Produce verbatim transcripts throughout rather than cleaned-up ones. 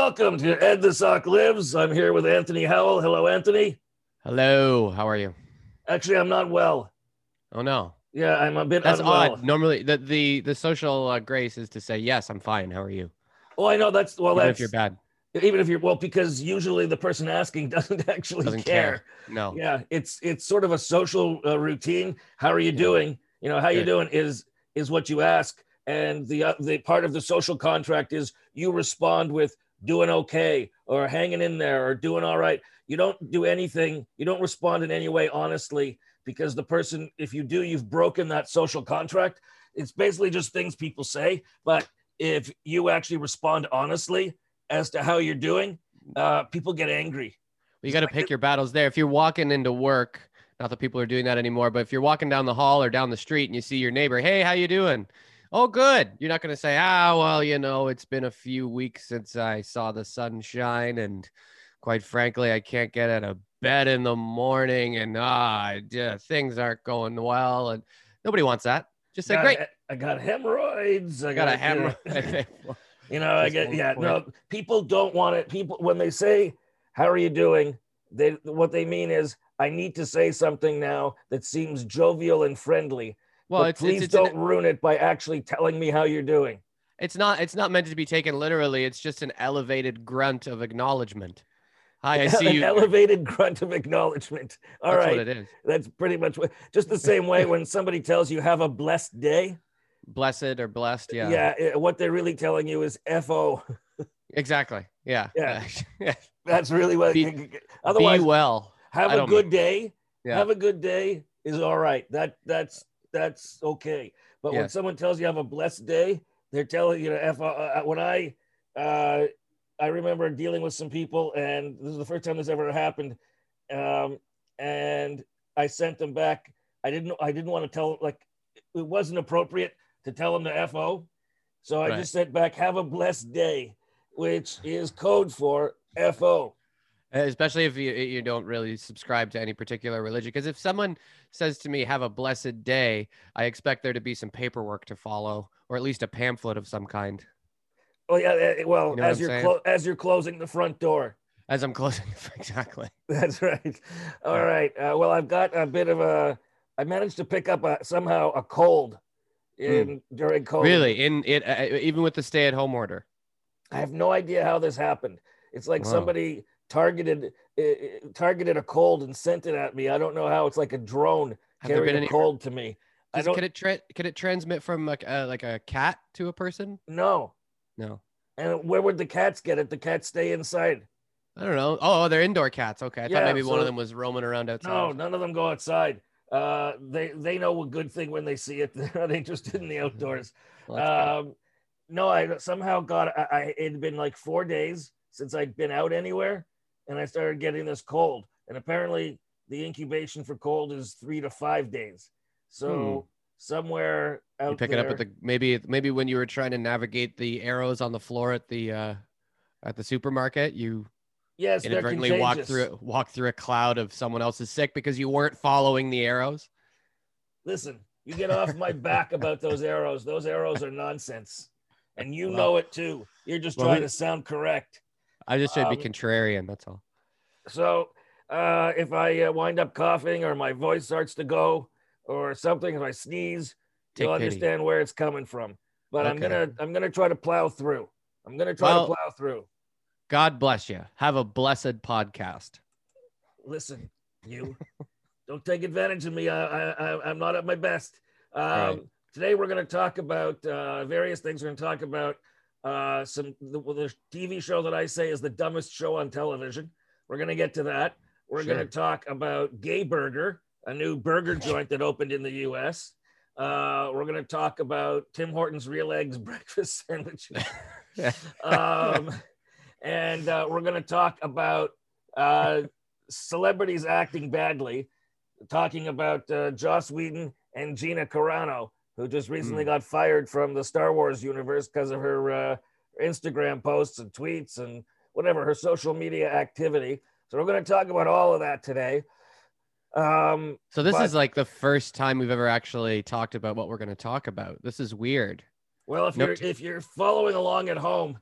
Welcome to Ed the Sock Lives. I'm here with Anthony Howell. Hello, Anthony. Hello. How are you? Actually, I'm not well. Oh no. Yeah, I'm a bit That's unwell. odd. Normally, the the the social uh, grace is to say yes, I'm fine. How are you? Oh, I know that's well. Even that's if you're bad, even if you're well, because usually the person asking doesn't actually doesn't care. care. No. Yeah, it's it's sort of a social uh, routine. How are you Yeah. doing? You know, how you Good. doing is is what you ask, and the uh, the part of the social contract is you respond with doing okay or hanging in there or doing all right. You don't do anything. You don't respond in any way honestly, because the person, if you do, you've broken that social contract. It's basically just things people say, but if you actually respond honestly as to how you're doing, uh, people get angry. Well, you got to pick your battles there. If you're walking into work, not that people are doing that anymore, but if you're walking down the hall or down the street and you see your neighbor, hey, how you doing? Oh, good. You're not going to say, ah, well, you know, it's been a few weeks since I saw the sunshine, and quite frankly, I can't get out of bed in the morning, and ah, yeah, things aren't going well, and nobody wants that. Just say, got, great. I got hemorrhoids. I I got got a hammer. You know, you know I get yeah. Forward. No, people don't want it. People when they say, "How are you doing?" They what they mean is, I need to say something now that seems jovial and friendly. Well, but it's, please it's, it's don't an, ruin it by actually telling me how you're doing. it's not it's not meant to be taken literally. It's just an elevated grunt of acknowledgement. Hi, I see An you. elevated grunt of acknowledgement. All That's right, what it is. That's pretty much what. Just the same way when somebody tells you have a blessed day. Blessed or blessed, yeah. Yeah, it- what they're really telling you is F O. Exactly. Yeah. Yeah. Yeah. That's really what. Be, Otherwise, be well. have I a don't good mean- day. Yeah. Have a good day is all right. That that's that's okay. But when Yes. someone tells you have a blessed day, they're telling you to F. Uh, when I, uh, I remember dealing with some people, and this is the first time this ever happened. Um, and I sent them back. I didn't. I didn't want to tell. Like, it wasn't appropriate to tell them to F O. So I Right. just sent back, "Have a blessed day," which is code for F O. Especially if you you don't really subscribe to any particular religion. Because if someone says to me, have a blessed day, I expect there to be some paperwork to follow, or at least a pamphlet of some kind. Oh yeah, well, You know as what I'm you're saying? clo- as you're closing the front door. As I'm closing. Exactly. That's right. All Yeah. right. Uh, well, I've got a bit of a. I managed to pick up a, somehow a cold in during COVID. Really? In it, uh, even with the stay-at-home order? I have no idea how this happened. It's like Wow. somebody targeted uh, targeted a cold and sent it at me. I don't know how. It's like a drone Have there carrying been a any- cold to me. I Does, don't can it tra- can it transmit from like a, like a cat to a person? know. No. And where would the cats get it? The cats stay inside. I don't know. Oh, they're indoor cats. Okay, I Yeah, thought maybe one so- of them was roaming around outside. No, none of them go outside. Uh, they they know a good thing when they see it. They're not interested in the outdoors. Well, that's good. Um, no, I somehow got. I, I it had been like four days since I'd been out anywhere, and I started getting this cold. And apparently, the incubation for cold is three to five days. So somewhere out You pick there, it up at the maybe maybe when you were trying to navigate the arrows on the floor at the uh, at the supermarket, you yes, they're inadvertently walk contagious. through walk through a cloud of someone else's sick because you weren't following the arrows. Listen, you get off my back about those arrows. Those arrows are nonsense, and you Well- know it too. You're just well, trying we- to sound correct. I just should be Um, contrarian. That's all. So uh, if I uh, wind up coughing or my voice starts to go or something, if I sneeze, Take you'll pity. understand where it's coming from. But I'm Okay. gonna I'm gonna try to plow through. I'm gonna try Well- to plow through. God bless you. Have a blessed podcast. Listen, you don't take advantage of me. I, I I'm not at my best. Um, Right. Today we're gonna talk about uh, various things. We're gonna talk about uh, some the, the T V show that I say is the dumbest show on television. We're gonna get to that. We're Sure. gonna talk about Gay Burger, a new burger joint that opened in the U S. Uh, we're gonna talk about Tim Hortons Real Eggs breakfast sandwiches. um, and uh, we're going to talk about uh, celebrities acting badly, talking about uh, Joss Whedon and Gina Carano, who just recently Mm. got fired from the Star Wars universe because of her uh, Instagram posts and tweets and whatever, her social media activity. So we're going to talk about all of that today. Um, So this but- is like the first time we've ever actually talked about what we're going to talk about. This is weird. Well, if Nope. you're if you're following along at home,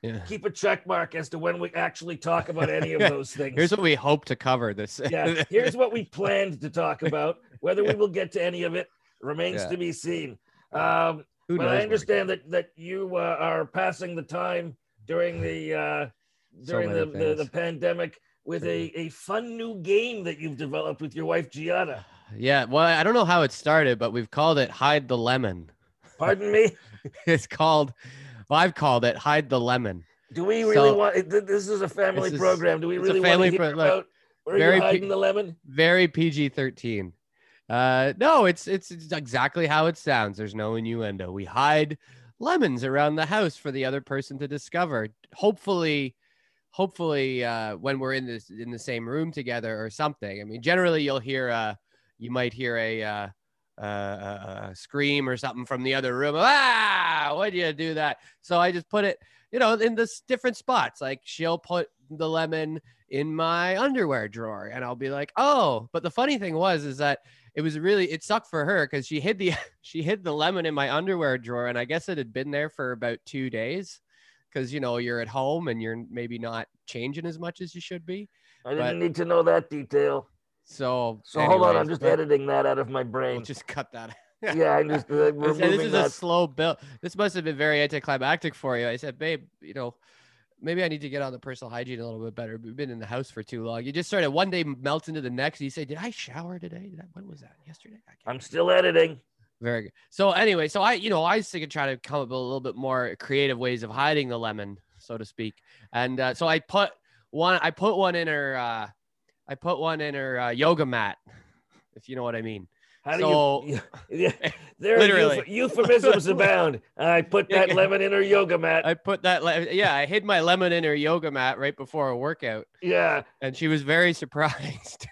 Yeah. keep a check mark as to when we actually talk about any of those things. Here's what we hope to cover this. Yeah, here's what we planned to talk about. Whether we will get to any of it remains Yeah. to be seen. Um, Who but knows I where understand that that you uh, are passing the time during the uh, So during many the, the, the things. pandemic with a, a fun new game that you've developed with your wife Gianna. Yeah, well, I don't know how it started, but we've called it Hide the Lemon. Pardon me? It's called, well, I've called it Hide the Lemon. Do we really So- want this is a family This is- program? Do we it's a really want to family hear pro- look, about where very you're pe- hiding the lemon? Very P G thirteen. Uh, no, it's, it's it's exactly how it sounds. There's no innuendo. We hide lemons around the house for the other person to discover. Hopefully, hopefully, uh, when we're in this in the same room together or something. I mean, generally you'll hear uh, you might hear a uh, uh, a, a scream or something from the other room. Ah, why'd you do that? So I just put it, you know, in this different spots. Like she'll put the lemon in my underwear drawer, and I'll be like, oh. But the funny thing was, is that it was really, it sucked for her because she hid the she hid the lemon in my underwear drawer, and I guess it had been there for about two days. Because, you know, you're at home and you're maybe not changing as much as you should be. I didn't But- need to know that detail. So, So hold on, anyways, I'm just but editing that out of my we'll brain. just cut that. Yeah, I'm just uh, I said, removing this is that. a slow build. This must have been very anticlimactic for you. I said, babe, you know, maybe I need to get on the personal hygiene a little bit better. We've been in the house for too long. You just started one day melts into the next. You say, did I shower today? Did that, when was that? Yesterday? I can't I'm still editing. Very good. So anyway, so I, you know, I was thinking try to come up with a little bit more creative ways of hiding the lemon, so to speak. And uh, so I put one, I put one in her, uh, I put one in her uh, yoga mat, if you know what I mean. How So- do you? Yeah, there are Literally. euph- euphemisms abound. I put that Yeah. lemon in her yoga mat. I put that, le- yeah, I hid my lemon in her yoga mat right before a workout, Yeah. and she was very surprised.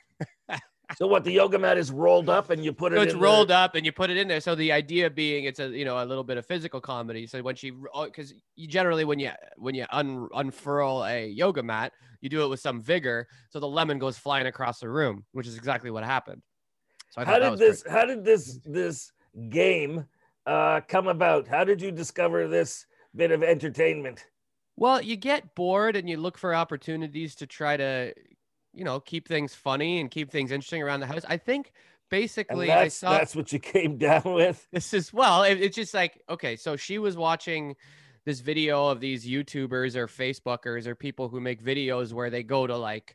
So what? The yoga mat is rolled up, and you put it. So it's in rolled the, up and you put it in there. So the idea being it's a, you know, a little bit of physical comedy. So when she, because you generally, when you, when you un, unfurl a yoga mat, you do it with some vigor. So the lemon goes flying across the room, which is exactly what happened. So I How thought that did was this? pretty- How did this this game uh, come about? How did you discover this bit of entertainment? Well, you get bored and you look for opportunities to try to, you know, keep things funny and keep things interesting around the house. I think And basically I that's saw that's what you came down with. this is, well, it, it's just like, okay, so she was watching this video of these YouTubers or Facebookers or people who make videos where they go to like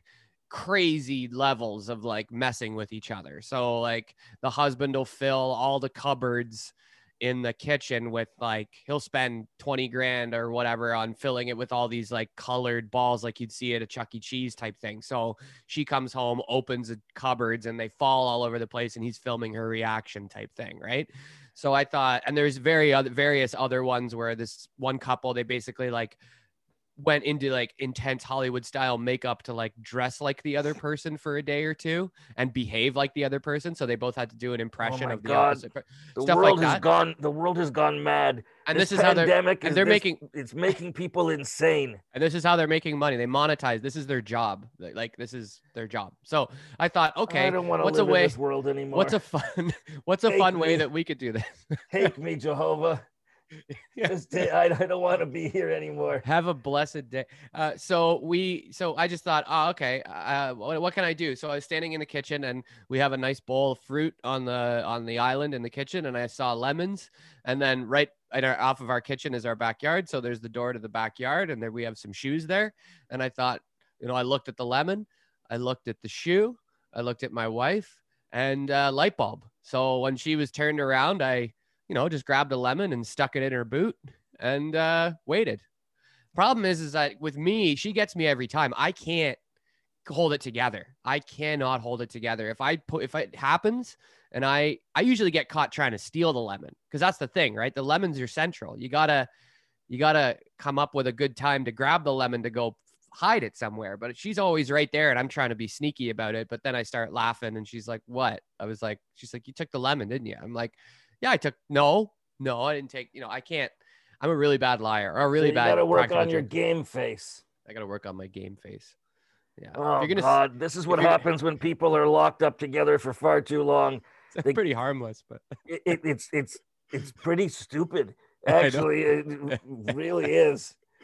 crazy levels of like messing with each other. So like the husband will fill all the cupboards in the kitchen with like, he'll spend twenty grand or whatever on filling it with all these like colored balls like you'd see at a Chuck E. Cheese type thing. So she comes home, opens the cupboards, and they fall all over the place, and he's filming her reaction type thing, right? So I thought, and there's very other various other ones where this one couple, they basically like went into like intense Hollywood style makeup to like dress like the other person for a day or two and behave like the other person. So they both had to do an impression my of the God. opposite. per- The Stuff world like has that. gone. The world has gone mad. And this, is how they're, pandemic and is they're this- making, It's making people insane. and this is how they're making money. They monetize. This is their job. Like, like, this is their job. So I thought, okay, I don't want to what's live a way, in this world anymore. what's a fun, what's a Take fun way me. that we could do this? Take me, Jehovah. Yeah. Just ta- I, I don't want to be here anymore. Have a blessed day. Uh, so we, so I just thought, oh, okay. Uh, what, what can I do? So I was standing in the kitchen, and we have a nice bowl of fruit on the on the island in the kitchen, and I saw lemons. And then right at our, off of our kitchen is our backyard. So there's the door to the backyard, and there we have some shoes there. And I thought, you know, I looked at the lemon, I looked at the shoe, I looked at my wife, and uh, light bulb. So when she was turned around, I, you know, just grabbed a lemon and stuck it in her boot and uh, waited. Problem is, is that with me, she gets me every time. I can't hold it together. I cannot hold it together. If I put, if it happens, and I, I usually get caught trying to steal the lemon, because that's the thing, right? The lemons are central. You gotta, you gotta come up with a good time to grab the lemon to go hide it somewhere. But she's always right there, and I'm trying to be sneaky about it. But then I start laughing, and she's like, "What?" I was like, "She's like, you took the lemon, didn't you?" I'm like, "Yeah, I took." No, no, I didn't take. You know, I can't. I'm a really bad liar, or a really So you bad. got to work practical on your joke. game face. I gotta work on my game face. Yeah. If Oh you're gonna, God, this is what you're gonna- happens when people are locked up together for far too long. It's they- pretty harmless, but It, it, it's it's it's pretty stupid. I know. Actually, it really is.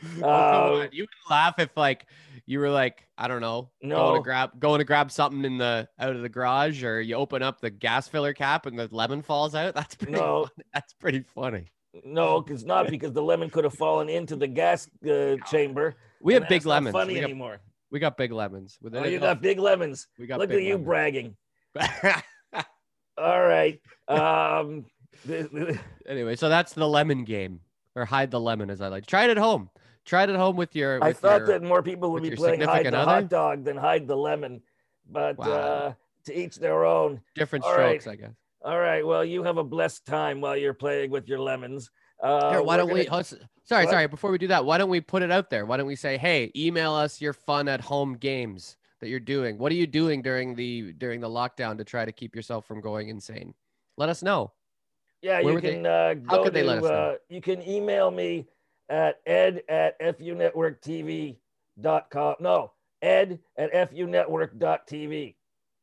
Oh, come on. Um, You would laugh if like you were like, I don't know, going to no, grab going to grab something in the out of the garage, or you open up the gas filler cap and the lemon falls out. That's pretty no, funny. That's pretty funny. no, it's not, because the lemon could have fallen into the gas uh, chamber. We And have big that's not lemons. funny We got, anymore. we got big lemons. With Oh, it- you got big lemons. we got Look big at you lemons. bragging. All right. Um, the- the- Anyway, so that's the lemon game, or hide the lemon, as I like. Try it at home. Try it at home with your. I With thought your, that more people would with be your playing hide significant the other? hot dog than hide the lemon, but Wow. uh, to each their own. different all right. strokes, I guess. All right. Well, you have a blessed time while you're playing with your lemons. Uh, Here, why we're don't we? gonna- oh, s- sorry, What? sorry. Before we do that, why don't we put it out there? Why don't we say, hey, email us your fun at home games that you're doing. What are you doing during the during the lockdown to try to keep yourself from going insane? Let us know. Yeah, Where you would they- can uh, how go could they to, let us know? uh, you can email me at ed at funetworktv dot com. No, ed at funetwork.tv.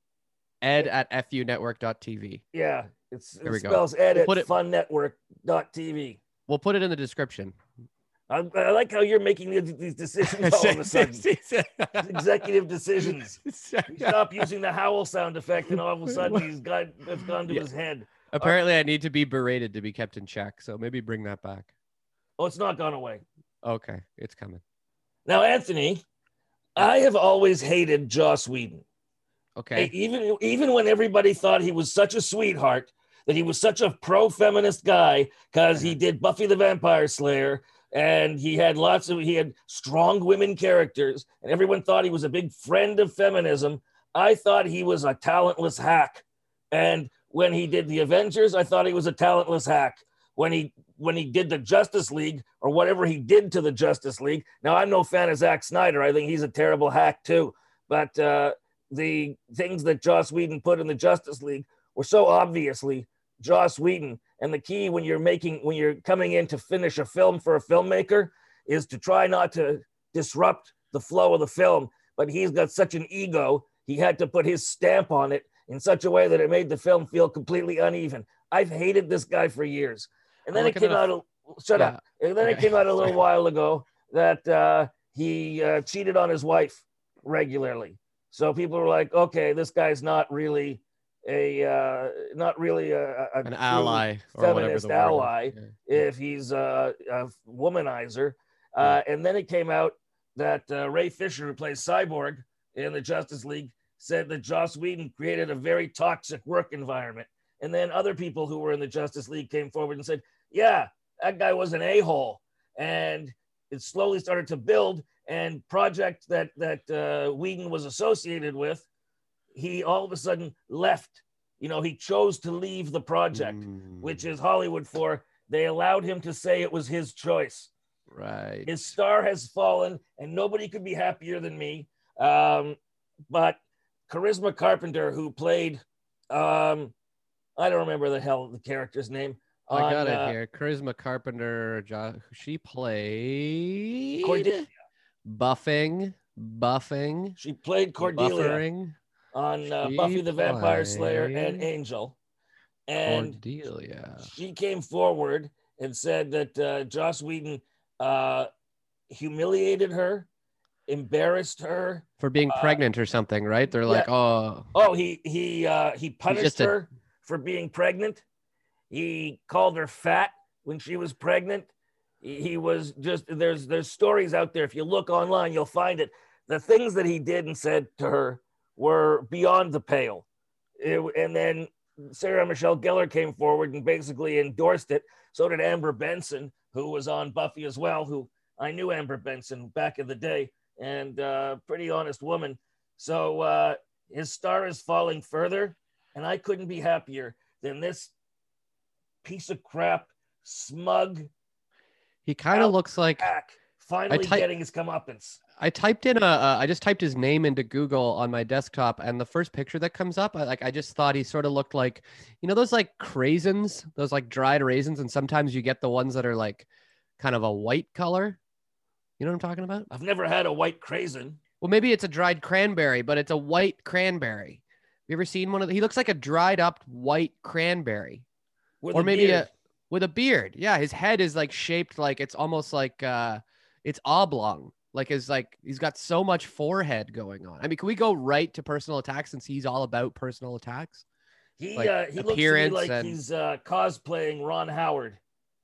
Ed at funetwork.tv. Yeah, it's, There it we go. spells ed We'll at put it- funnetwork.tv. We'll put it in the description. I, I like how you're making these- these decisions all of a sudden. Executive decisions. Stop using the howl sound effect, and all of a sudden he's got it's gone to Yeah. his head. Apparently, I need to be berated to be kept in check. So maybe bring that back. Oh, it's not gone away. Okay, it's coming. Now, Anthony, I have always hated Joss Whedon. Okay. Even even when everybody thought he was such a sweetheart, that he was such a pro-feminist guy because he did Buffy the Vampire Slayer, and he had lots of he had strong women characters, and everyone thought he was a big friend of feminism. I thought he was a talentless hack. And when he did the Avengers, I thought he was a talentless hack. When he when he did the Justice League, or whatever he did to the Justice League. Now, I'm no fan of Zack Snyder. I think he's a terrible hack too. But uh, the things that Joss Whedon put in the Justice League were so obviously Joss Whedon. And the key when you're making when you're coming in to finish a film for a filmmaker is to try not to disrupt the flow of the film. But he's got such an ego, he had to put his stamp on it in such a way that it made the film feel completely uneven. I've hated this guy for years. And then I'm it looking came at out, a, shut yeah. up. And then it Okay. came out a little Sorry. while ago that uh, he uh, cheated on his wife regularly. So people were like, okay, this guy's not really a, uh, not really a, a An true ally or whatever feminist the word is. ally Yeah. if he's uh, a womanizer. Uh, and then it came out that uh, Ray Fisher, who plays Cyborg in the Justice League, said that Joss Whedon created a very toxic work environment. And then other people who were in the Justice League came forward and said, yeah, that guy was an a-hole. And it slowly started to build, and project that, that uh, Whedon was associated with, he all of a sudden left. You know, he chose to leave the project, Mm, which is Hollywood for, they allowed him to say it was his choice. right. His star has fallen, and nobody could be happier than me. Um, but Charisma Carpenter, who played, um, I don't remember the hell the character's name. I on, got it uh, here. Charisma Carpenter. Jo- She played Cordelia. buffing, buffing, She played Cordelia buffering. on uh, She Buffy the Vampire Slayer and played Angel. And Cordelia. she came forward and said that uh, Joss Whedon uh, humiliated her, embarrassed her. For being uh, pregnant or something, right? They're like, oh, Oh, he he uh, he punished just a- her for being pregnant. He called her fat when she was pregnant. He, he was just there's there's stories out there. If you look online, you'll find it. The things that he did and said to her were beyond the pale. It- and then Sarah Michelle Gellar came forward and basically endorsed it. So did Amber Benson, who was on Buffy as well. Who I knew Amber Benson back in the day, and uh, pretty honest woman. So uh, his star is falling further, and I couldn't be happier than this piece of crap, smug he kind of Out- looks like. hack finally type- getting his comeuppance. I typed in a, uh, I just typed his name into Google on my desktop, and the first picture that comes up, I, like I just thought he sort of looked like, you know, those like craisins, those like dried raisins, and sometimes you get the ones that are like kind of a white color. You know what I'm talking about? I've never had a white craisin. Well, maybe it's a dried cranberry, but it's a white cranberry. You ever seen one of the, he looks like a dried up white cranberry, With or a maybe beard. a with a beard. Yeah, his head is like shaped like it's almost like uh it's oblong. Like is like he's got so much forehead going on. I mean, can we go right to personal attacks since he's all about personal attacks? He Like uh, he looks to me appearance like and he's uh, cosplaying Ron Howard.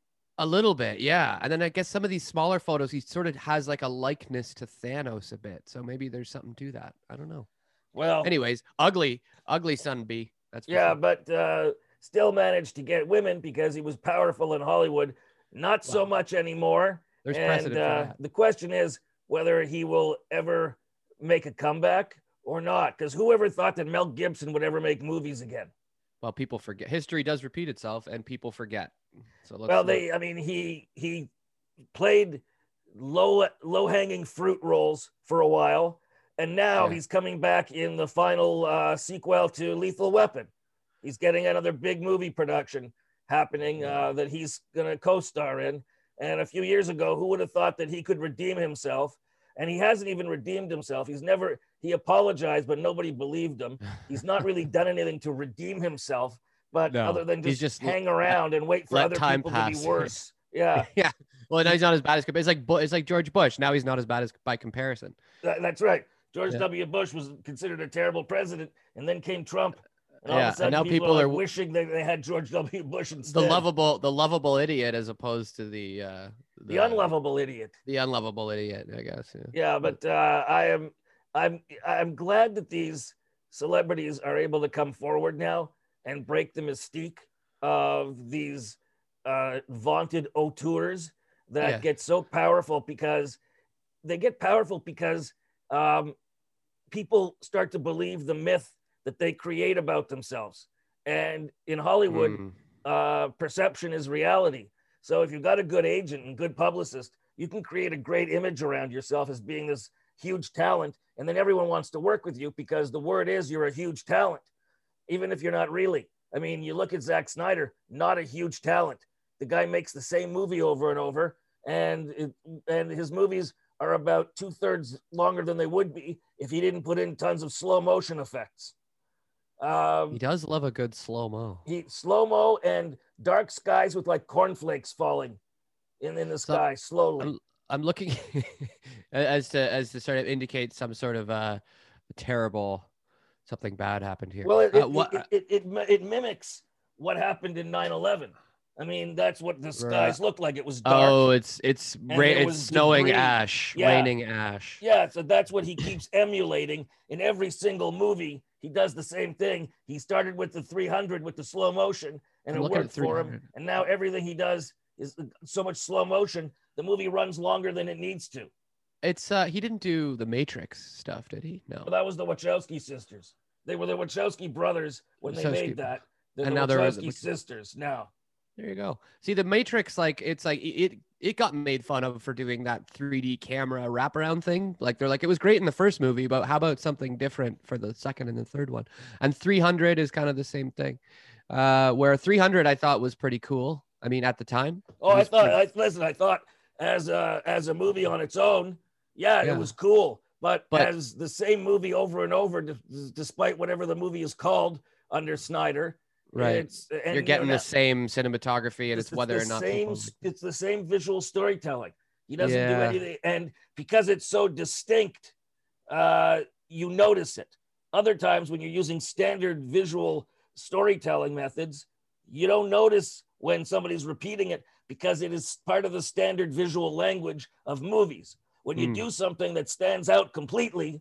a little bit, yeah. And then I guess some of these smaller photos, he sort of has like a likeness to Thanos a bit. So maybe there's something to that. I don't know. Well, Anyways, ugly, ugly son B. That's for yeah, sure. but uh, still managed to get women because he was powerful in Hollywood. Not so Wow. much anymore. There's and precedent for uh, that. the question is whether he will ever make a comeback or not. Because whoever thought that Mel Gibson would ever make movies again? Well, people forget. History does repeat itself, and people forget. So let's Well, look. they, I mean, he he played low low hanging fruit roles for a while, and now Yeah. he's coming back in the final uh, sequel to Lethal Weapon. He's getting another big movie production happening uh, that he's going to co-star in. And a few years ago, who would have thought that he could redeem himself? And he hasn't even redeemed himself. He's never, he apologized, but nobody believed him. He's not really done anything to redeem himself, but No, other than he's just, just hang around and wait for let other time people pass. to be worse. Yeah, Yeah. Well, now he's not as bad as it's like Bu- it's like George Bush. Now he's not as bad as by comparison. that- that's right. George Yeah. W. Bush was considered a terrible president, and then came Trump. And all Yeah, of a and sudden, now people, people are, are- like wishing they, they had George W. Bush The instead. lovable, the lovable idiot, as opposed to the uh, the unlovable idiot. the unlovable idiot. I guess. Yeah. Yeah, but uh, I am, I'm, I'm glad that these celebrities are able to come forward now and break the mystique of these uh, vaunted auteurs that Yeah. get so powerful because they get powerful because um, people start to believe the myth that they create about themselves. And in Hollywood, Mm. uh, perception is reality. So if you've got a good agent and good publicist, you can create a great image around yourself as being this huge talent. And then everyone wants to work with you because the word is you're a huge talent, even if you're not really. I mean, you look at Zack Snyder, not a huge talent. The guy makes the same movie over and over, and it, and his movies are about two thirds longer than they would be if he didn't put in tons of slow motion effects. Um, He does love a good slow mo. he slow mo and dark skies with like cornflakes falling in, in the So, sky slowly. I'm, I'm looking as to as to sort of indicate some sort of uh terrible something bad happened here. Well, it, Uh, it, what- it, it, it, it, it mimics what happened in nine eleven. I mean, that's what the skies looked like. It was dark. Oh, it's it's ra- there it's was snowing debris. ash, Yeah. raining ash. Yeah, so that's what he keeps emulating in every single movie. He does the same thing. He started with the three hundred with the slow motion, and I'm it looking at worked for him. three hundred. And now everything he does is so much slow motion. The movie runs longer than it needs to. It's uh he didn't do the Matrix stuff, did he? No. But that was the Wachowski sisters. They were the Wachowski brothers when they Wachowski- made that. They're and the now they're- Wachowski sisters now. There you go. See, the Matrix, like it's like it it got made fun of for doing that three D camera wraparound thing. Like they're like it was great in the first movie, but how about something different for the second and the third one? And three hundred is kind of the same thing. Uh, where three hundred I thought was pretty cool. I mean, at the time. Oh, it I was thought. pretty- I, listen, I thought as a as a movie on its own, yeah, Yeah. it was cool. But, But- as the same movie over and over, d- despite whatever the movie is called under Snyder, right. It's and, You're you getting know, the that- same cinematography, and it's, the- whether the or not same, people. it's the same visual storytelling. He doesn't do Yeah. anything, and because it's so distinct, uh, you notice it. Other times when you're using standard visual storytelling methods, you don't notice when somebody's repeating it because it is part of the standard visual language of movies. When you Hmm. do something that stands out completely,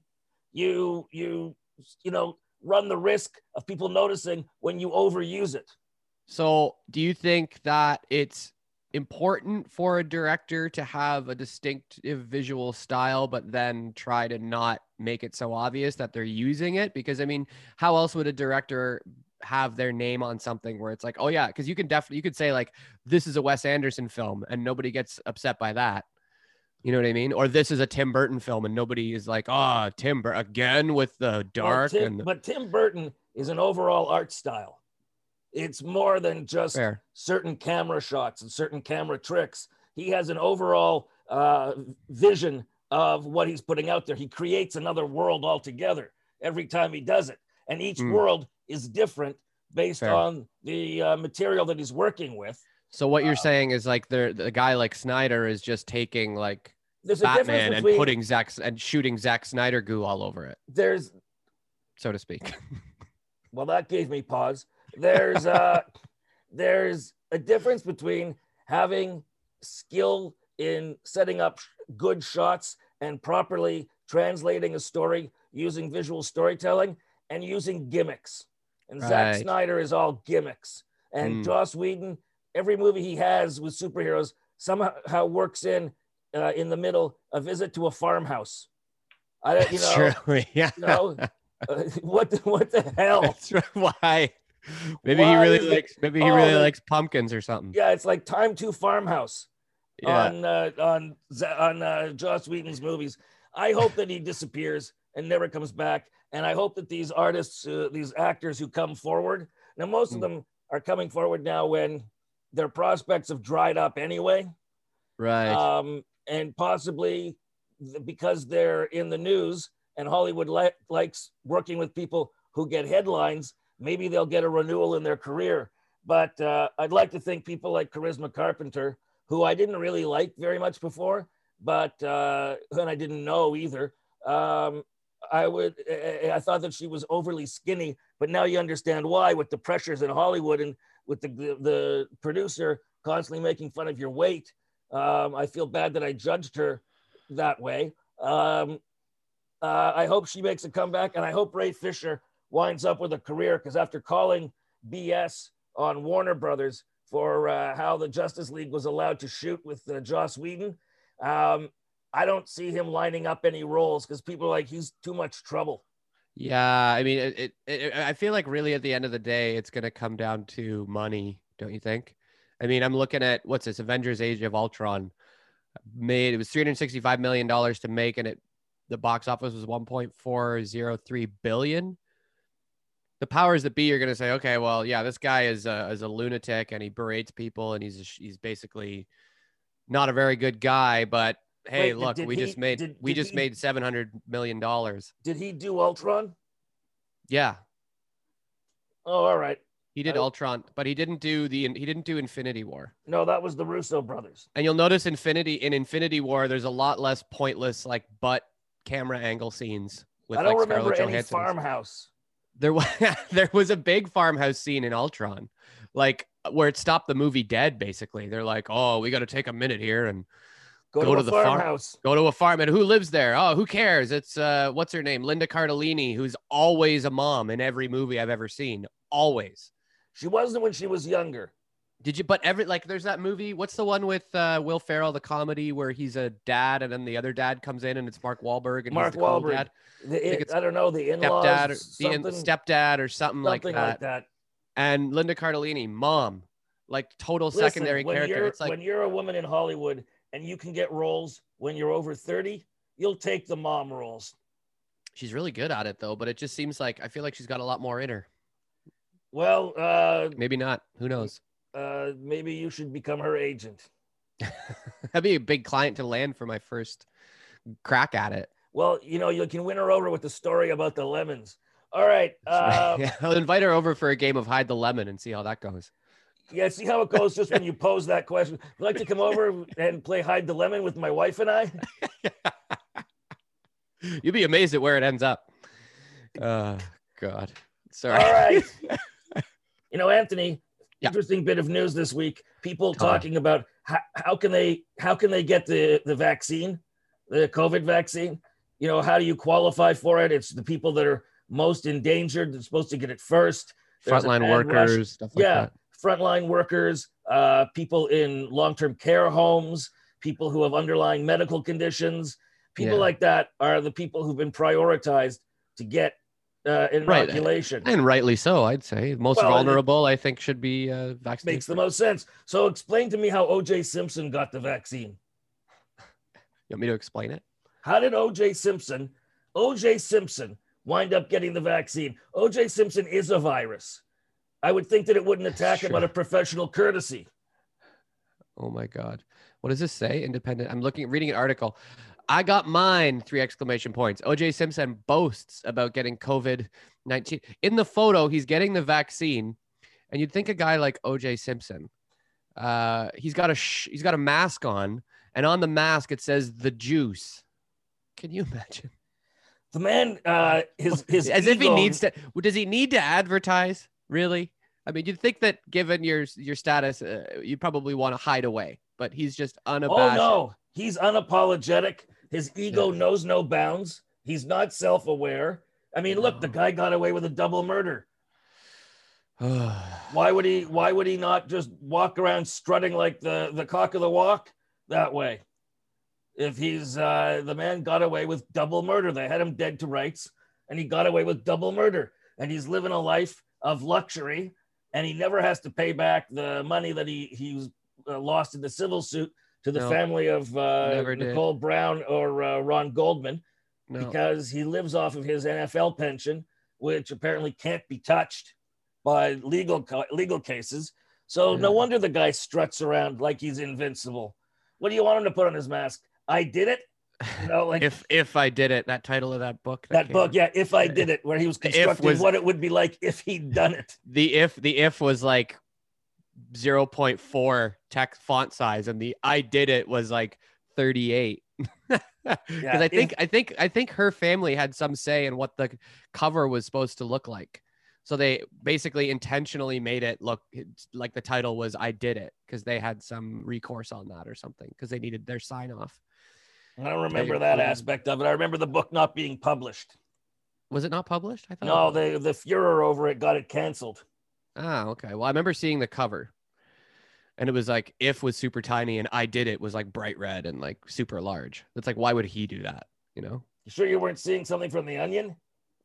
you you you know run the risk of people noticing when you overuse it. So, do you think that it's important for a director to have a distinctive visual style, but then try to not make it so obvious that they're using it? Because, I mean, how else would a director have their name on something where it's like, oh, yeah, because you can definitely, you could say, like, this is a Wes Anderson film and nobody gets upset by that. You know what I mean? Or this is a Tim Burton film and nobody is like, oh, Tim Burton again with the dark. Well, Tim, and the- but Tim Burton is an overall art style. It's more than just Fair. certain camera shots and certain camera tricks. He has an overall uh, vision of what he's putting out there. He creates another world altogether every time he does it. And each Mm. world is different based Fair. on the uh, material that he's working with. So what you're Uh, saying is like the the guy like Snyder is just taking like there's a difference Batman and between putting Zack and shooting Zack Snyder goo all over it, there's so to speak. well, that gave me pause. There's uh there's a difference between having skill in setting up good shots and properly translating a story using visual storytelling and using gimmicks. And Right. Zack Snyder is all gimmicks. And Mm. Joss Whedon, every movie he has with superheroes somehow works in uh, in the middle a visit to a farmhouse. I don't, you That's know, true. Yeah. you know uh, what the, what the hell? That's right. Why? Maybe Why he really is it- likes. Maybe he Oh, really the- likes pumpkins or something. Yeah, it's like Time to Farmhouse. Yeah. on uh, on Z- on uh, Joss Whedon's movies. I hope that he disappears and never comes back. And I hope that these artists, uh, these actors who come forward, now most of Mm. them are coming forward now when their prospects have dried up anyway, Right. um, and possibly th- because they're in the news and Hollywood li- likes working with people who get headlines. Maybe they'll get a renewal in their career. But uh, I'd like to think people like Charisma Carpenter, who I didn't really like very much before, but uh, and I didn't know either. Um, I would, I I thought that she was overly skinny, but now you understand why with the pressures in Hollywood and with the the, the producer constantly making fun of your weight. Um, I feel bad that I judged her that way. Um, uh, I hope she makes a comeback, and I hope Ray Fisher winds up with a career, because after calling B S on Warner Brothers for uh, how the Justice League was allowed to shoot with uh, Joss Whedon, um, I don't see him lining up any roles because people are like, he's too much trouble. Yeah. I mean, it, it, it. I feel like really at the end of the day, it's gonna come down to money, don't you think? I mean, I'm looking at what's this? Avengers: Age of Ultron made it was three hundred sixty-five million dollars to make, and it the box office was one point four zero three billion. The powers that be are going to say, okay, well, yeah, this guy is a, is a lunatic and he berates people and he's a, he's basically not a very good guy. But hey, Wait, look, did we he- just made did- we did just he- made seven hundred million dollars. Did he do Ultron? Yeah, Oh, all right. he did I- Ultron, but he didn't do the he didn't do Infinity War. No, that was the Russo brothers. And you'll notice Infinity in Infinity War, there's a lot less pointless like butt camera angle scenes with I don't like remember Scarlett any Johansson. farmhouse. There was there was a big farmhouse scene in Ultron, like where it stopped the movie dead. Basically, they're like, "Oh, we got to take a minute here and Go, Go to, to a the farm- farmhouse. go to a farm." And who lives there? Oh, who cares? It's uh, what's her name? Linda Cardellini, who's always a mom in every movie I've ever seen. Always. She wasn't when she was younger. Did you? But every like, there's that movie. What's the one with uh, Will Ferrell, the comedy where he's a dad and then the other dad comes in and it's Mark Wahlberg and Mark he's the cool Wahlberg. dad. The, think it, it's I don't know, the in-laws, Stepdad, or the in- something, stepdad, or something, like something that. like that. And Linda Cardellini, mom, like total Listen, secondary when character. You're, It's like, when you're a woman in Hollywood and you can get roles when you're over thirty, you'll take the mom roles. she's really good at it though, but it just seems like I feel like she's got a lot more in her. Well, uh, Maybe not. Who knows? uh, maybe you should become her agent. That'd be a big client to land for my first crack at it. Well, you know, you can win her over with the story about the lemons. All right. Uh, Yeah, I'll invite her over for a game of hide the lemon and see how that goes. yeah, see how it goes just when you pose that question. Would you like to come over and play hide the lemon with my wife and I? You'd be amazed at where it ends up. Oh, God. Sorry. All right. You know, Anthony, Yeah. interesting bit of news this week. People Tell me. talking about how, how can they how can they get the, the vaccine, the COVID vaccine? You know, how do you qualify for it? It's the people that are most endangered that's supposed to get it first. There's a Frontline mad rush. workers, stuff like Yeah, that. frontline workers, uh, people in long-term care homes, people who have underlying medical conditions. People Yeah. like that are the people who've been prioritized to get uh, Right. inoculation. And rightly so, I'd say. Most Well, it- vulnerable, I think, should be uh, vaccinated. Makes the most sense. So explain to me how O J Simpson got the vaccine. You want me to explain it? How did O J Simpson, O J Simpson, wind up getting the vaccine? O J Simpson is a virus. I would think that it wouldn't attack him Sure. out of professional courtesy. Oh my God. What does this say? Independent. I'm looking, reading an article. I got mine, three exclamation points. O J Simpson boasts about getting COVID nineteen. In the photo, he's getting the vaccine. And you'd think a guy like O J Simpson, Uh, he's got a sh- he's got a mask on, and on the mask it says the juice. Can you imagine? The man, uh, his his as ego, if he needs to. Does he need to advertise? Really? I mean, you'd think that given your your status, uh, you'd probably want to hide away, but he's just unabashed. Oh no, he's unapologetic. His ego Yeah. knows no bounds. He's not self-aware. I mean, look, the guy got away with a double murder. Why would he? Why would he not just walk around strutting like the the cock of the walk that way? If he's uh, the man got away with double murder, they had him dead to rights, and he got away with double murder, and he's living a life of luxury, and he never has to pay back the money that he he was uh, lost in the civil suit to the No, family of uh, Nicole did. Brown or uh, Ron Goldman, no. because he lives off of his N F L pension, which apparently can't be touched by legal legal cases. So Yeah. no wonder the guy struts around like he's invincible. What do you want him to put on his mask? I did it. You know, like if if I did it, that title of that book. That, that book, out. yeah. If I did it, where he was constructing was, what it would be like if he'd done it. The if the if was like zero point four text font size, and the I did it was like thirty-eight. Because yeah, I think if, I think I think her family had some say in what the cover was supposed to look like. So they basically intentionally made it look like the title was I Did It, because they had some recourse on that or something, because they needed their sign off. I don't remember that aspect of it. I remember the book not being published. Was it not published? I thought no, the the furor over it got it canceled. Ah, okay. Well, I remember seeing the cover, and it was like if was super tiny, and I Did It was like bright red and like super large. It's like, why would he do that? You know? You sure you weren't seeing something from The Onion?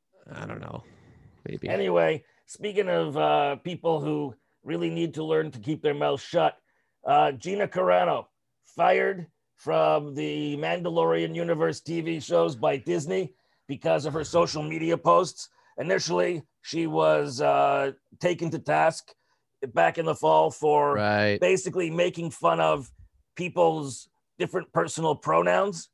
I don't know. Maybe. Anyway, speaking of uh, people who really need to learn to keep their mouths shut, uh, Gina Carano fired from the Mandalorian Universe T V shows by Disney because of her social media posts. Initially, she was uh, taken to task back in the fall for right. basically making fun of people's different personal pronouns.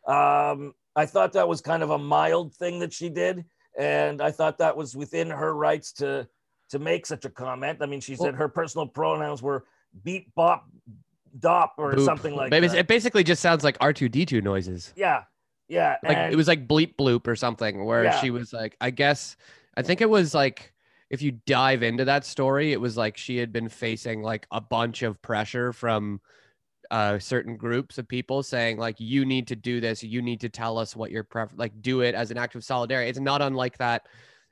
Um, I thought that was kind of a mild thing that she did. And I thought that was within her rights to to make such a comment. I mean, she said well, her personal pronouns were beep, bop, dop, or boop. something like Maybe that. It basically just sounds like R two D two noises. Yeah, yeah. Like and, it was like bleep bloop or something, where yeah. she was like, I guess, I think it was like, if you dive into that story, it was like she had been facing like a bunch of pressure from uh certain groups of people saying like, you need to do this, you need to tell us what your pref like do it as an act of solidarity. It's not unlike that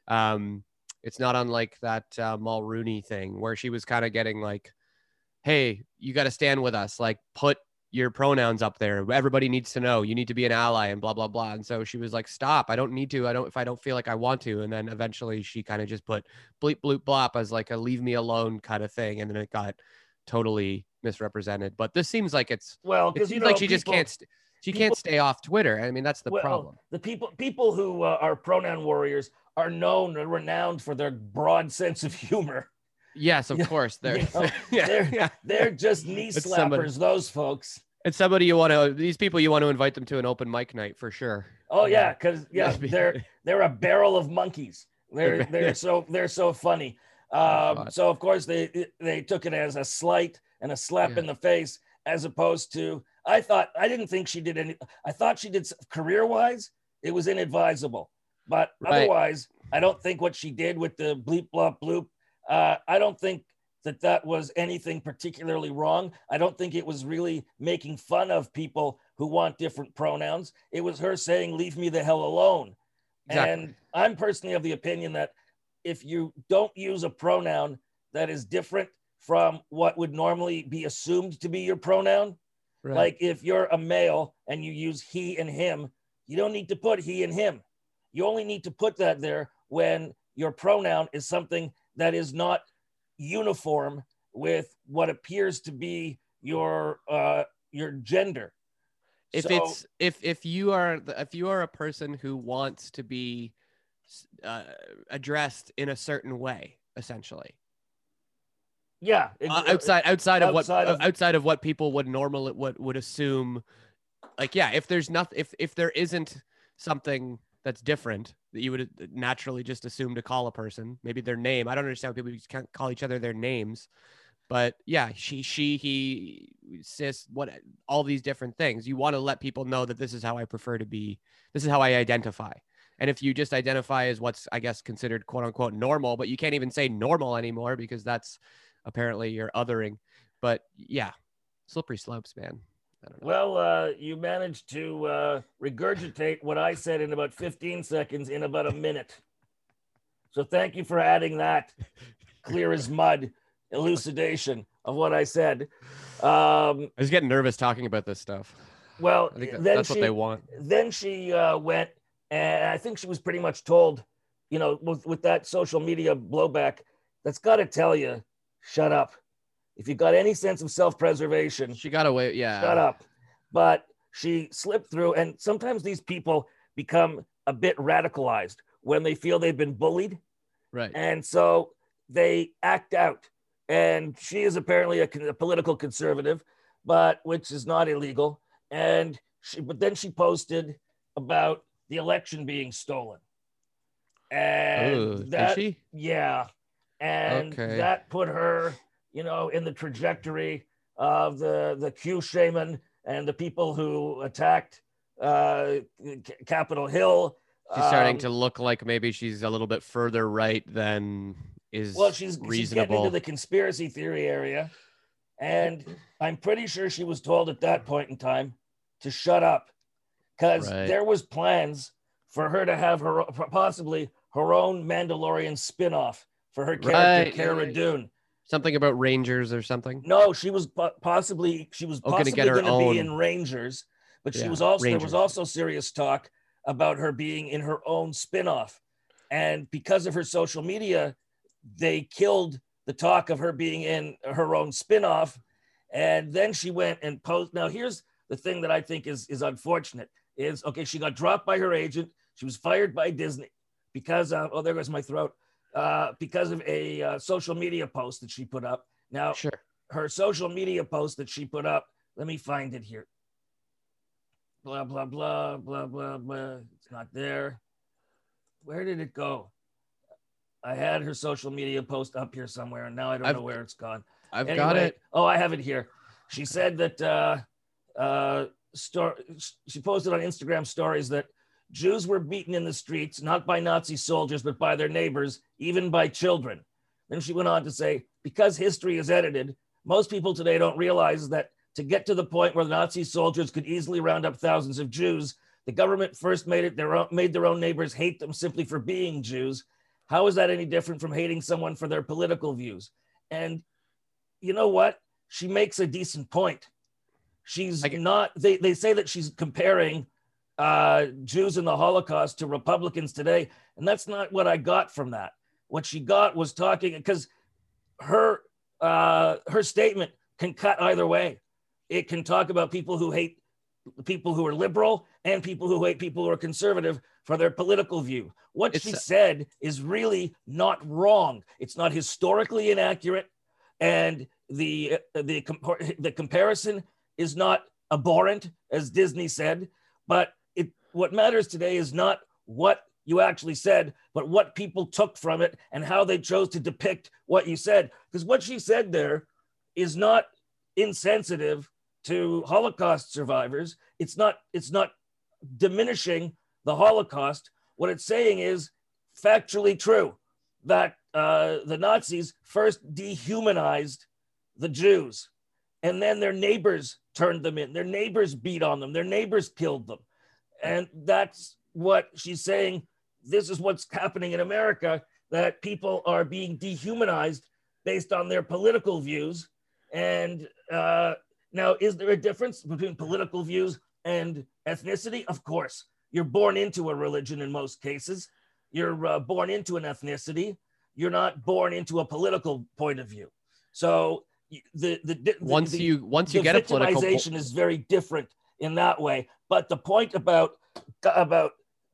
um it's not unlike that uh, Mulrooney thing where she was kind of getting like, hey, you got to stand with us, like put your pronouns up there, everybody needs to know, you need to be an ally and blah blah blah. And so she was like, stop, I don't need to, I don't if I don't feel like I want to. And then eventually she kind of just put bleep bloop blop as like a leave me alone kind of thing, and then it got totally misrepresented. But this seems like it's well because it you know, like she people, just can't st she people, can't stay off Twitter. I mean, that's the well, problem. The people people who uh, are pronoun warriors are known and renowned for their broad sense of humor. Yes, of course. They're you know, yeah, they're, yeah. they're just knee slappers, somebody, those folks. It's somebody you want to these people you want to invite them to an open mic night for sure. Oh yeah, because yeah, they're they're a barrel of monkeys. They're they're so they're so funny. Um, oh, so of course they they took it as a slight and a slap yeah. in the face, as opposed to, I thought, I didn't think she did any, I thought she did career-wise, it was inadvisable. But right. otherwise, I don't think what she did with the bleep, blop, bloop, uh, I don't think that that was anything particularly wrong. I don't think it was really making fun of people who want different pronouns. It was her saying, leave me the hell alone. Exactly. And I'm personally of the opinion that if you don't use a pronoun that is different from what would normally be assumed to be your pronoun. Right. Like if you're a male and you use he and him, you don't need to put he and him. You only need to put that there when your pronoun is something that is not uniform with what appears to be your uh, your gender. If so, it's if if you are if you are a person who wants to be uh, addressed in a certain way, essentially. Yeah, uh, outside outside of outside what of, outside of what people would normally would would assume, like yeah, if there's nothing, if if there isn't something that's different that you would naturally just assume to call a person, maybe their name. I don't understand why people just can't call each other their names. But yeah, she, she, he, cis, what, all these different things. You want to let people know that this is how I prefer to be. This is how I identify. And if you just identify as what's, I guess, considered quote unquote normal, but you can't even say normal anymore because that's apparently your othering. But yeah, slippery slopes, man. I don't know. Well, uh, you managed to uh, regurgitate what I said in about fifteen seconds in about a minute. So thank you for adding that clear as mud elucidation of what I said. Um, I was getting nervous talking about this stuff. Well, I think that, then that's she, what they want. Then she uh, went, and I think she was pretty much told, you know, with, with that social media blowback, that's got to tell you, shut up. If you got any sense of self-preservation, She got away. Yeah. shut up. But she slipped through, and sometimes these people become a bit radicalized when they feel they've been bullied. Right. And so they act out. And she is apparently a, a political conservative, but which is not illegal. And she, but then she posted about the election being stolen. And Ooh, that, did she? yeah. And Okay. that put her, you know, in the trajectory of the, the Q shaman and the people who attacked uh, Capitol Hill. She's starting Um, to look like maybe she's a little bit further right than is Well, she's, she's getting reasonable. into the conspiracy theory area. And I'm pretty sure she was told at that point in time to shut up, because Right. there was plans for her to have her possibly her own Mandalorian spinoff for her character, Right. Cara Dune. Something about Rangers or something. No, she was po- possibly she was Oh, gonna possibly get her going to own. be in Rangers, but she Yeah, was also there Rangers. was also serious talk about her being in her own spinoff, and because of her social media, they killed the talk of her being in her own spinoff. And then she went and posed. Now, here's the thing that I think is, is unfortunate is, okay, she got dropped by her agent. She was fired by Disney because of, oh, there goes my throat, uh, because of a uh, social media post that she put up. Now, Sure. her social media post that she put up, let me find it here. Blah, blah, blah, blah, blah, blah. It's not there. Where did it go? I had her social media post up here somewhere, and now I don't I've- know where it's gone. I've Anyway, got it. Oh, I have it here. She said that uh, uh, stor- she posted on Instagram stories that Jews were beaten in the streets, not by Nazi soldiers, but by their neighbors, even by children. Then she went on to say, because history is edited, most people today don't realize that to get to the point where the Nazi soldiers could easily round up thousands of Jews, the government first made it their own, made their own neighbors hate them simply for being Jews. How is that any different from hating someone for their political views? And you know what? She makes a decent point. She's I get- not, they, they say that she's comparing uh, Jews in the Holocaust to Republicans today. And that's not what I got from that. What she got was talking, because her, uh, her statement can cut either way. It can talk about people who hate people who are liberal and people who hate people who are conservative for their political view. What It's she a- said is really not wrong. It's not historically inaccurate. And the the the comparison is not abhorrent, as Disney said. But it what matters today is not what you actually said, but what people took from it and how they chose to depict what you said. Because what she said there is not insensitive to Holocaust survivors. It's not it's not diminishing the Holocaust. What it's saying is factually true, that uh, the Nazis first dehumanized the Jews, and then their neighbors turned them in. Their neighbors beat on them. Their neighbors killed them. And that's what she's saying. This is what's happening in America, that people are being dehumanized based on their political views. And uh, now, is there a difference between political views and ethnicity? Of course. You're born into a religion in most cases. You're uh, born into an ethnicity. You're not born into a political point of view. So the the, the Once the, you once you the get a political po- victimization is very different in that way. But the point about about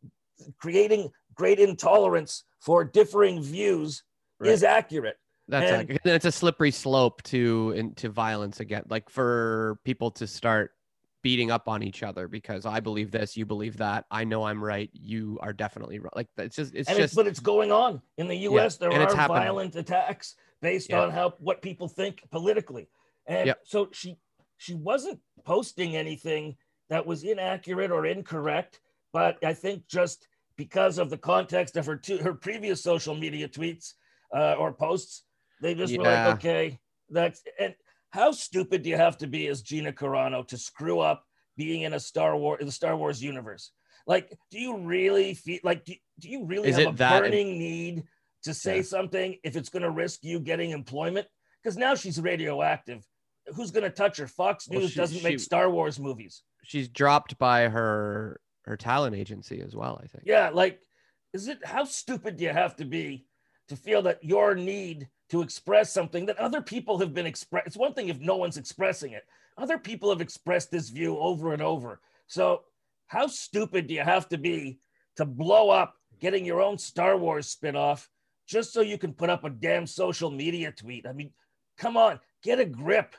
creating great intolerance for differing views Right. is accurate. That's And- ac- it's a slippery slope to into violence again, like for people to start beating up on each other because I believe this, you believe that, I know I'm right, you are definitely wrong. Like it's just it's and just it's, but it's going on in the U S. Yeah, There and it's are happening. violent attacks based Yeah. on how what people think politically. And Yep. so she she wasn't posting anything that was inaccurate or incorrect, but I think just because of the context of her two, her previous social media tweets uh, or posts, they just were like, Yeah. okay, that's and how stupid do you have to be as Gina Carano to screw up being in a Star Wars in the Star Wars universe? Like, do you really feel like do, do you really Is have it a that- burning need to say Yeah. something if it's going to risk you getting employment? Because now she's radioactive. Who's going to touch her? Fox Well, News she- doesn't make she- Star Wars movies. She's dropped by her her talent agency as well, I think. Yeah, like, is it how stupid do you have to be to feel that your need to express something that other people have been expressed? It's one thing if no one's expressing it. Other people have expressed this view over and over. So how stupid do you have to be to blow up getting your own Star Wars spinoff just so you can put up a damn social media tweet? I mean, come on, get a grip.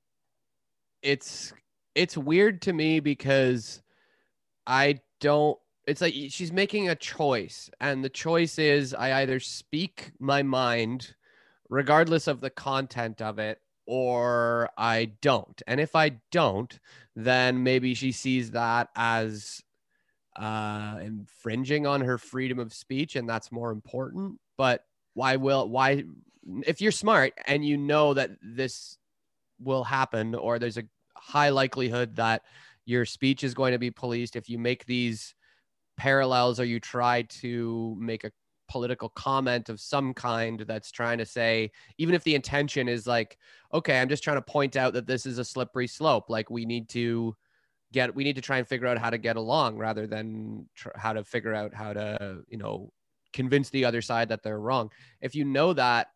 It's it's weird to me because I don't it's like she's making a choice, and the choice is I either speak my mind regardless of the content of it, or I don't. And if I don't, then maybe she sees that as uh infringing on her freedom of speech, and that's more important. But why will why if you're smart and you know that this will happen, or there's a high likelihood that your speech is going to be policed if you make these parallels, or you try to make a political comment of some kind that's trying to say, even if the intention is like, okay, I'm just trying to point out that this is a slippery slope, like we need to get we need to try and figure out how to get along rather than tr- how to figure out how to, you know, convince the other side that they're wrong. If you know that,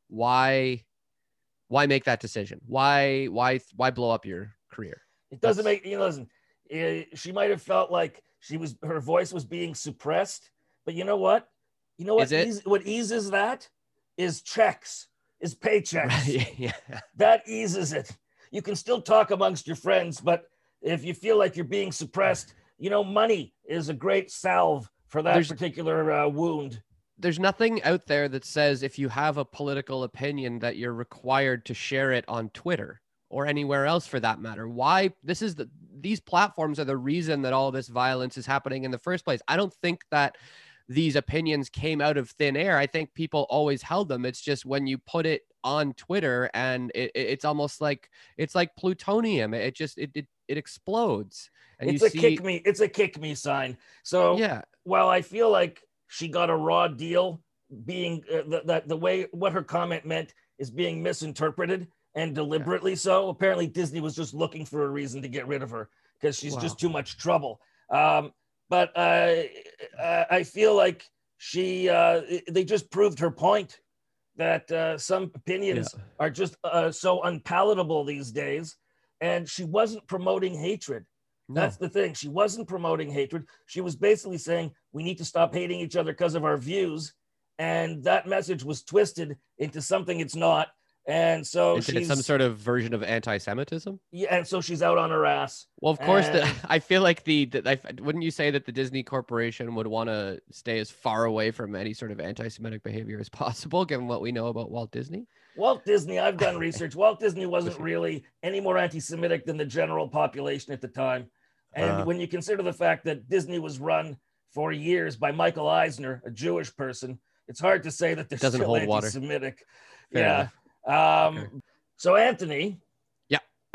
why why make that decision? Why why why blow up your career? It doesn't That's- make you know. Listen, eh, she might have felt like she was her voice was being suppressed, but you know what? You know what? Is it? Ease, what eases that is checks, is paychecks. Right, yeah. That eases it. You can still talk amongst your friends, but if you feel like you're being suppressed, you know, money is a great salve for that There's- particular uh, wound. There's nothing out there that says if you have a political opinion that you're required to share it on Twitter or anywhere else for that matter. Why? This is the these platforms are the reason that all this violence is happening in the first place. I don't think that these opinions came out of thin air. I think people always held them. It's just when you put it on Twitter, and it, it- it's almost like it's like plutonium. It just it it, it explodes. And It's you a see, kick me. It's a kick me sign. So yeah, while I feel like she got a raw deal, being uh, that the, the way what her comment meant is being misinterpreted and deliberately so. Apparently, Disney was just looking for a reason to get rid of her because she's Wow. just too much trouble. Um, but uh, I I feel like she uh, they just proved her point that uh, some opinions Yeah. are just uh, so unpalatable these days, and she wasn't promoting hatred. no, That's the thing. She wasn't promoting hatred. She was basically saying we need to stop hating each other because of our views. And that message was twisted into something it's not. And so Is it she's some sort of version of anti-Semitism? yeah, and so she's out on her ass. Well, of course, the, And- I feel like the, the I, wouldn't you say that the Disney Corporation would want to stay as far away from any sort of anti-Semitic behavior as possible, given what we know about Walt Disney? Walt Disney, I've done research. Walt Disney wasn't really any more anti-Semitic than the general population at the time. And Uh. when you consider the fact that Disney was run for years by Michael Eisner, a Jewish person, it's hard to say that they're Doesn't still hold water. anti-Semitic. Fair yeah. enough. Um, Okay. So Anthony, Yeah.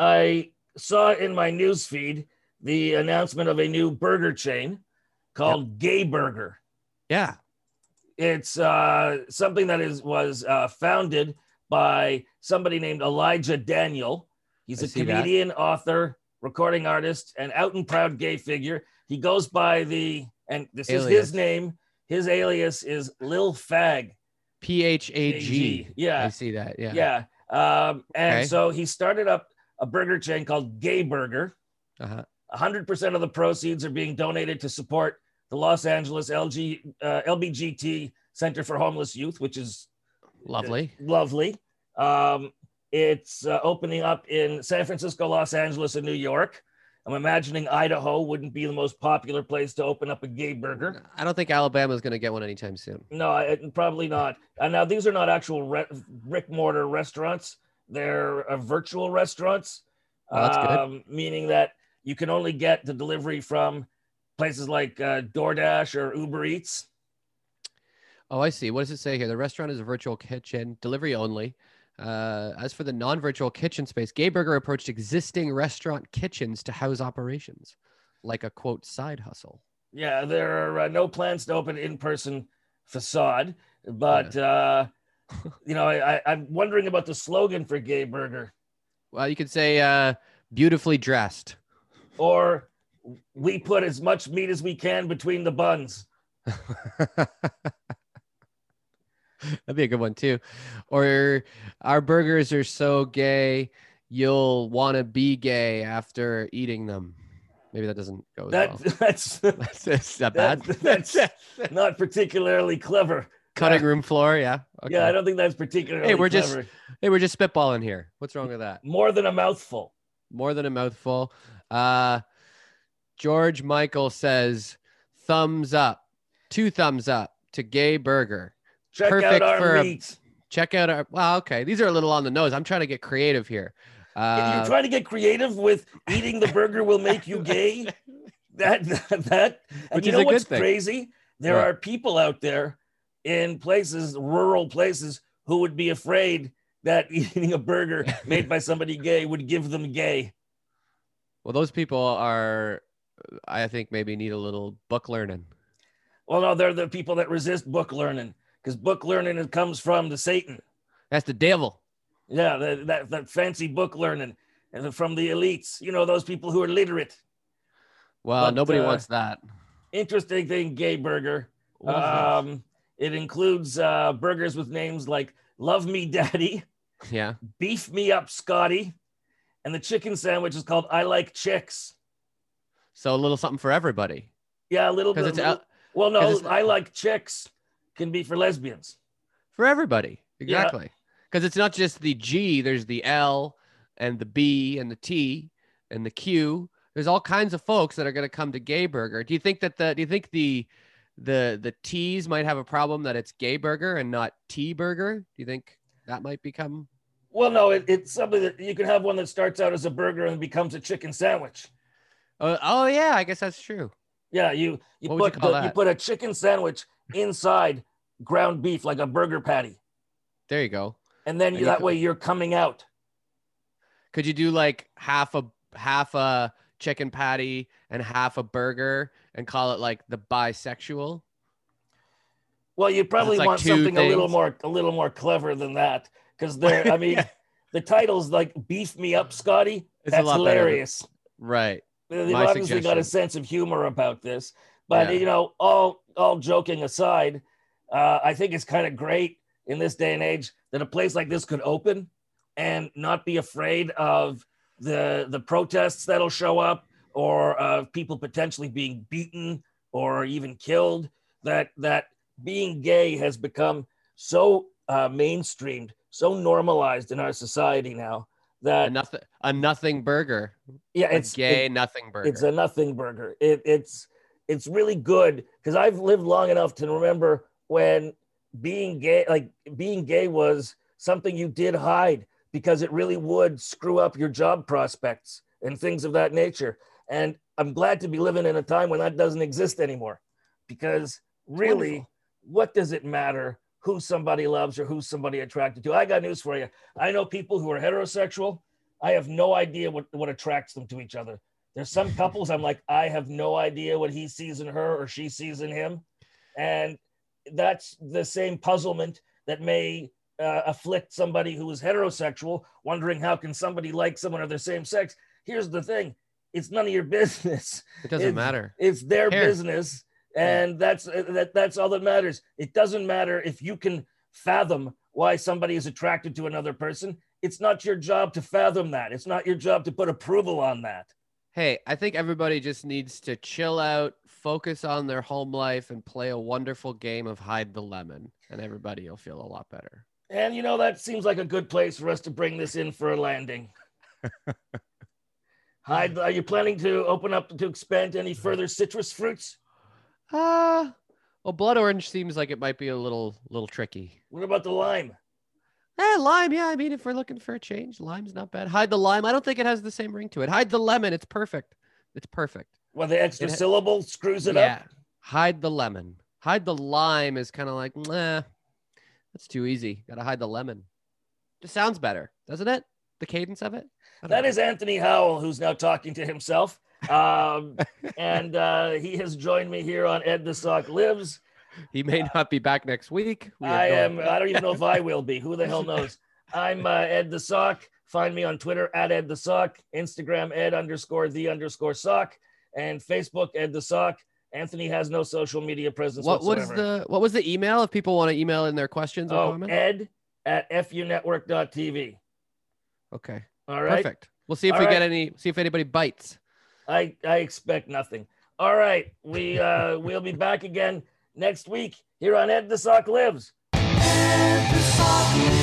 I saw in my news feed the announcement of a new burger chain called Gay Burger. Yeah. It's uh, something that is was uh, founded by somebody named Elijah Daniel. He's I a see that. comedian, author, recording artist, and out and proud gay figure. He goes by the, and this is Alias. his name. His alias is Lil Fag. P H A G. Yeah. I see that. Yeah. Yeah. Um, and Okay. so he started up a burger chain called Gay Burger. Uh-huh. one hundred percent of the proceeds are being donated to support the Los Angeles L G, uh, L B G T Center for Homeless Youth, which is Lovely. lovely. Um, it's uh, opening up in San Francisco, Los Angeles, and New York. I'm imagining Idaho wouldn't be the most popular place to open up a gay burger. I don't think Alabama's going to get one anytime soon. No, I, probably not. And now these are not actual re- brick mortar restaurants. They're uh, virtual restaurants, Well, that's good. um, meaning that you can only get the delivery from places like uh, DoorDash or Uber Eats. Oh, I see. What does it say here? The restaurant is a virtual kitchen, delivery only. Uh, as for the non-virtual kitchen space, Gay Burger approached existing restaurant kitchens to house operations, like a quote side hustle. Yeah, there are uh, no plans to open in-person facade, but yeah. uh, you know, I, I'm wondering about the slogan for Gay Burger. Well, you could say uh, beautifully dressed. Or we put as much meat as we can between the buns. That'd be a good one too. Or our burgers are so gay, you'll want to be gay after eating them. Maybe that doesn't go as that, well. That's, that's, that's not bad. That, that's not particularly clever. Cutting room floor, yeah. Okay. Yeah, I don't think that's particularly hey, we're clever. Just, hey, we're just spitballing here. What's wrong with that? More than a mouthful. More than a mouthful. Uh, George Michael says, thumbs up. Two thumbs up to Gay Burger. Check Perfect out our for meat. A, check out our, well, okay. These are a little on the nose. I'm trying to get creative here. Uh, You're trying to get creative with eating the burger will make you gay? That, that, that. And Which you is know a what's good thing. crazy? There What? are people out there in places, rural places, who would be afraid that eating a burger made by somebody gay would give them gay. Well, those people are, I think, maybe need a little book learning. Well, no, they're the people that resist book learning, because book learning it comes from the Satan. That's the devil. Yeah, that, that, that fancy book learning and from the elites. You know, those people who are literate. Well, But, nobody uh, wants that. Interesting thing, Gay Burger. What is Um, it includes uh, burgers with names like Love Me Daddy, this? Yeah. Beef Me Up Scotty, and the chicken sandwich is called I Like Chicks. So a little something for everybody. Yeah, a little bit. It's little, out, well, no, I Like Chicks can be for lesbians. For everybody. Exactly. Because yeah. It's not just the G, there's the L and the B and the T and the Q. There's all kinds of folks that are going to come to Gay Burger. Do you think that the, do you think the, the, the T's might have a problem that it's Gay Burger and not T Burger? Do you think that might become? Well, no, it, it's something that you can have one that starts out as a burger and becomes a chicken sandwich. Uh, oh yeah, I guess that's true. Yeah, you you What would put you call the, that? you put a chicken sandwich inside ground beef like a burger patty, There you go. and then And you, you that co- way you're coming out. Could you do like half a half a chicken patty and half a burger and call it like the bisexual? Well, you probably like want two something a little things. more a little more clever than that, because there. I mean, the title's like "Beef Me Up, Scotty." It's a That's lot better than- hilarious. Right. They've My obviously got a suggestion. sense of humor about this, but Yeah. you know, all all joking aside, uh, I think it's kind of great in this day and age that a place like this could open and not be afraid of the the protests that'll show up, or of people potentially being beaten or even killed. That that being gay has become so uh, mainstreamed, so normalized in our society now that A nothing a nothing burger. yeah, A it's gay it- nothing burger. it's a nothing burger. It, it's it's really good because I've lived long enough to remember when being gay, like being gay, was something you did hide because it really would screw up your job prospects and things of that nature. And I'm glad to be living in a time when that doesn't exist anymore, because really, wonderful. what does it matter who somebody loves or who somebody attracted to? I got news for you. I know people who are heterosexual. I have no idea what, what attracts them to each other. There's some couples I'm like, I have no idea what he sees in her or she sees in him. And that's the same puzzlement that may uh, afflict somebody who is heterosexual, wondering how can somebody like someone of their same sex. Here's the thing. It's none of your business. It doesn't It's- matter. It's their Here. business. And that's that, that's all that matters. It doesn't matter if you can fathom why somebody is attracted to another person. It's not your job to fathom that. It's not your job to put approval on that. Hey, I think everybody just needs to chill out, focus on their home life, and play a wonderful game of hide the lemon, and everybody will feel a lot better. And you know, that seems like a good place for us to bring this in for a landing. Hide. Are you planning to open up to expand any further citrus fruits? Uh, well, blood orange seems like it might be a little, little tricky. What about the lime? Eh, lime. Yeah, I mean, if we're looking for a change, lime's not bad. Hide the lime. I don't think it has the same ring to it. Hide the lemon. It's perfect. It's perfect. Well, the extra It ha- syllable screws it yeah. up. Hide the lemon. Hide the lime is kind of like, nah, that's too easy. Got to hide the lemon. Just sounds better, doesn't it? The cadence of it. I don't That know. is Anthony Howell, who's now talking to himself. Um, and uh, he has joined me here on Ed the Sock Lives. He may not be back next week. We have I no am. idea. I don't even know if I will be. Who the hell knows? I'm uh, Ed the Sock. Find me on Twitter at Ed the Sock, Instagram Ed underscore the underscore Sock, and Facebook Ed the Sock. Anthony has no social media presence What was whatsoever. the what was the email if people want to email in their questions or Oh, comments? Ed at F U network dot T V. Okay. All right. Perfect. We'll see if All we right. get any, see if anybody bites. I I expect nothing. All right. We uh we'll be back again next week here on Ed the Sock Lives. Ed the Sock Lives.